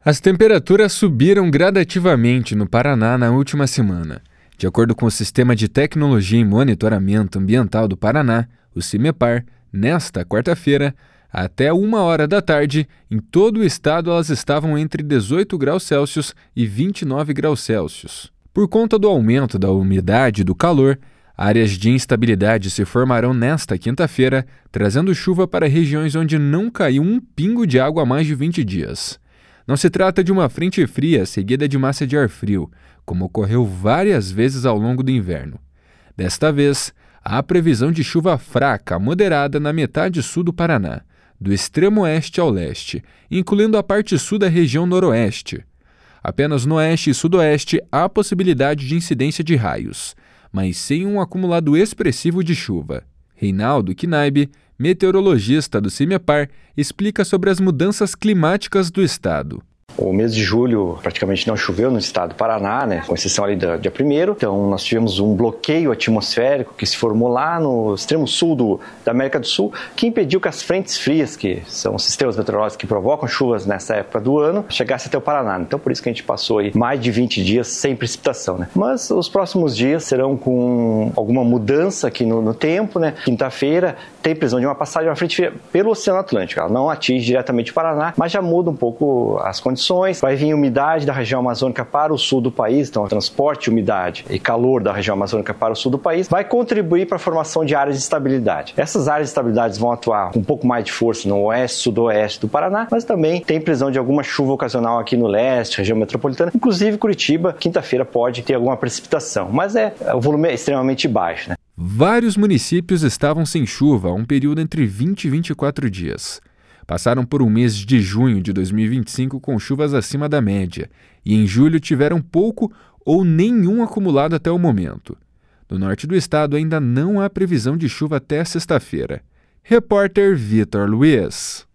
As temperaturas subiram gradativamente no Paraná na última semana. De acordo com o Sistema de Tecnologia e Monitoramento Ambiental do Paraná, o CIMEPAR, nesta quarta-feira, até 1h da tarde, em todo o estado elas estavam entre 18 graus Celsius e 29 graus Celsius. Por conta do aumento da umidade e do calor, áreas de instabilidade se formarão nesta quinta-feira, trazendo chuva para regiões onde não caiu um pingo de água há mais de 20 dias. Não se trata de uma frente fria seguida de massa de ar frio, como ocorreu várias vezes ao longo do inverno. Desta vez, há previsão de chuva fraca a moderada na metade sul do Paraná, do extremo oeste ao leste, incluindo a parte sul da região noroeste. Apenas no oeste e sudoeste há possibilidade de incidência de raios, mas sem um acumulado expressivo de chuva. Reinaldo Knaib, meteorologista do CIMEPAR, explica sobre as mudanças climáticas do estado. O mês de julho praticamente não choveu no estado do Paraná, com exceção ali do dia 1º. Então nós tivemos um bloqueio atmosférico que se formou lá no extremo sul da América do Sul, que impediu que as frentes frias, que são os sistemas meteorológicos que provocam chuvas nessa época do ano, chegassem até o Paraná. Então por isso que a gente passou aí mais de 20 dias sem precipitação. Mas os próximos dias serão com alguma mudança aqui no tempo. Quinta-feira tem previsão de uma passagem de uma frente fria pelo Oceano Atlântico. Ela não atinge diretamente o Paraná, mas já muda um pouco as condições. Vai vir umidade da região amazônica para o sul do país, então o transporte de umidade e calor da região amazônica para o sul do país vai contribuir para a formação de áreas de estabilidade. Essas áreas de estabilidade vão atuar com um pouco mais de força no oeste, sudoeste do Paraná, mas também tem previsão de alguma chuva ocasional aqui no leste, região metropolitana, inclusive Curitiba, quinta-feira pode ter alguma precipitação, mas o volume é extremamente baixo. Vários municípios estavam sem chuva há um período entre 20 e 24 dias. Passaram por um mês de junho de 2025 com chuvas acima da média e em julho tiveram pouco ou nenhum acumulado até o momento. No norte do estado ainda não há previsão de chuva até sexta-feira. Repórter Vitor Luiz.